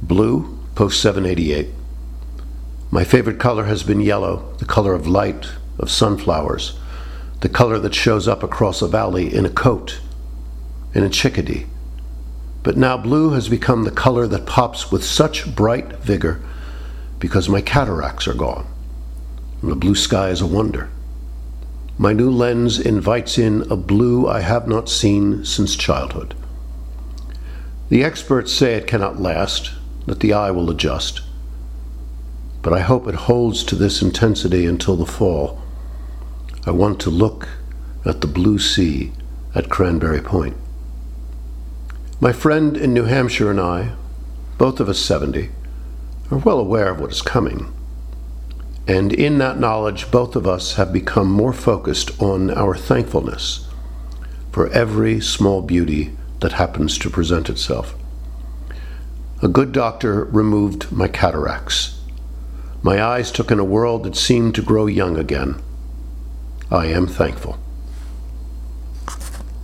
Blue, post 788. My favorite color has been yellow, the color of light, of sunflowers, the color that shows up across a valley in a coat, in a chickadee. But now blue has become the color that pops with such bright vigor because my cataracts are gone, and the blue sky is a wonder. My new lens invites in a blue I have not seen since childhood. The experts say it cannot last, that the eye will adjust. But I hope it holds to this intensity until the fall. I want to look at the blue sea at Cranberry Point. My friend in New Hampshire and I, both of us 70, are well aware of what is coming. And in that knowledge, both of us have become more focused on our thankfulness for every small beauty that happens to present itself. A good doctor removed my cataracts. My eyes took in a world that seemed to grow young again. I am thankful.